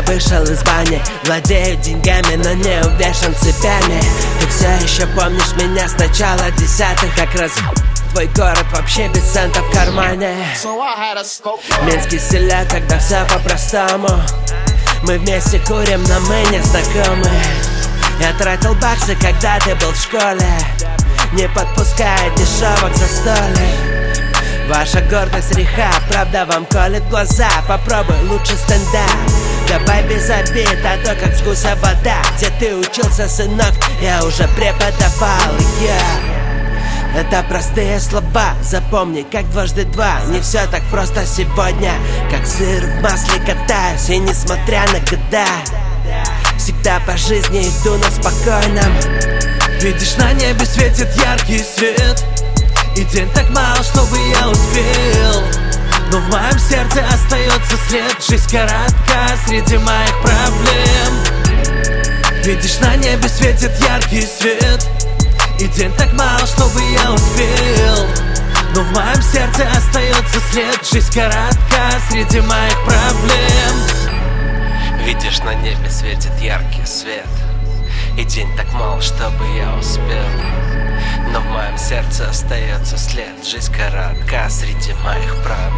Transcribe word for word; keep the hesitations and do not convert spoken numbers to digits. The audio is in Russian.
вышел из бани, владею деньгами, но не увешан цепями. Ты все еще помнишь меня с начала десятых, как раз твой город вообще без цента в кармане. Минский селя, когда все по-простому. Мы вместе курим, но мы не знакомы. Я тратил баксы, когда ты был в школе, не подпуская дешевок за столик. Ваша гордость реха, правда вам колет глаза. Попробуй лучше стендап, давай без обид, а то как с гуся вода. Где ты учился, сынок, я уже преподавал, yeah. Это простые слова, запомни, как дважды два. Не все так просто сегодня, как сыр в масле катаюсь. И несмотря на года, всегда по жизни иду на спокойном. Видишь, на небе светит яркий свет, и день так мало, чтобы я успел. Но в моем сердце остается след. Жизнь коротка среди моих проблем. Видишь, на небе светит яркий свет, и день так мало, чтобы я успел. Но в моем сердце остается след. Жизнь коротка среди моих проблем. Видишь, на небе светит яркий свет, и день так мало, чтобы я успел. Но в моем сердце остается след. Жизнь коротка среди моих проблем.